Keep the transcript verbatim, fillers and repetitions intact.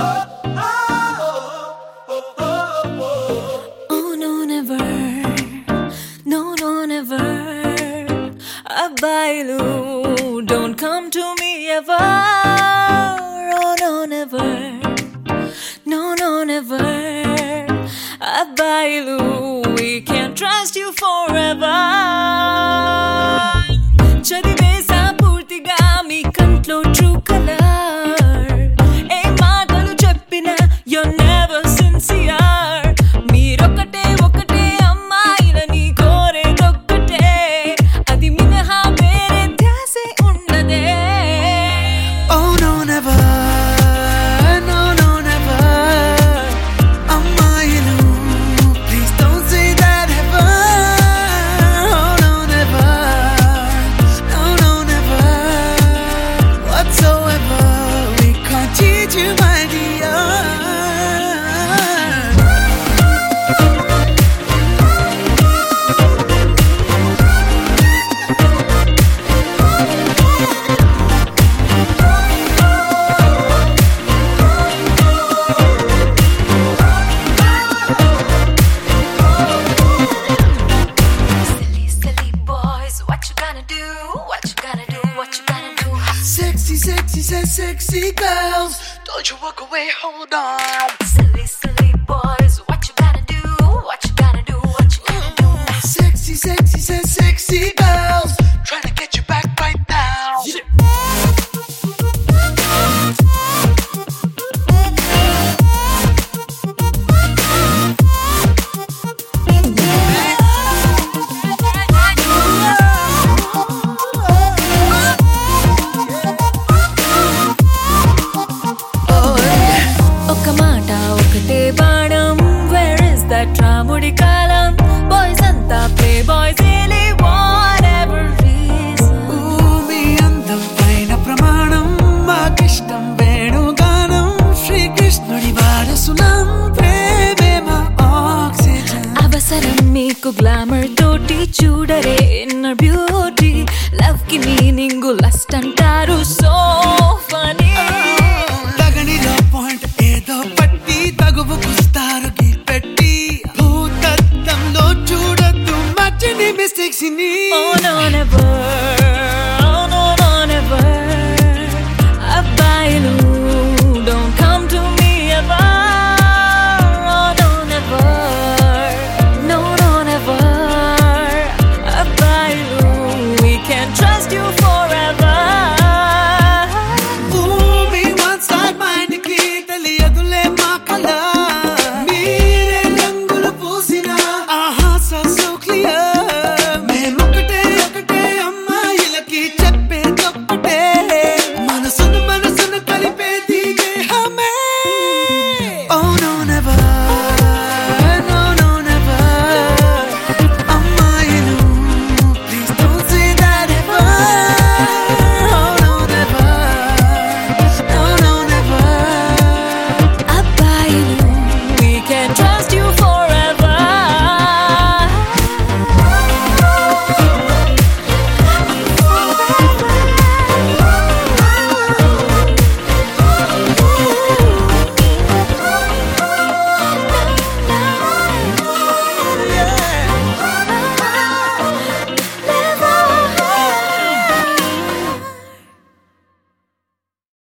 Oh no, never. No, no, never. Abailu, don't come to me ever. Oh no, never. No, no, never. Abailu, we can't trust you forever. చదివేసా పూర్తిగా మీ కంట్లో true color. ఏ మాటలు చెప్పినా you're never sincere. మీరొక్కటే ఒకటే అమ్మాయిలని కోరేదొక్కటే, అది మినహా వేరే ధ్యాసే ఉన్నదే. Oh no, never. No, no, never. అమ్మాయిలు, please don't say that ever. Oh no, never. No, no, never. Whatsoever, we can't cheat you, my dear. Silly, silly boys, what you gonna do? What you gonna do? What you gonna do? Sexy, sexy, says sexy girls. Don't you walk away, hold on. Silly, silly boys, what you gonna do? What you gonna do? What you gonna do? Sexy, sexy, says sexy girls. Trying to get you back right now. ఒక మాట ఒకటే బాణం, where is that రాముడి కాలం? Boys అంతా play boys, really whatever reason. Ooh, మీ అందమైన ప్రమాణం, మాకిష్టం వేణుగానం. శ్రీకృష్ణుడి వారసులం, ప్రేమే మా ఆక్సిజన్. అవసరం మీకు గ్లామర్ తోటి, చూడరే ఇన్నర్ బ్యూటీ. లవ్ కి మీనింగ్ లస్ట్ అంటారు, సో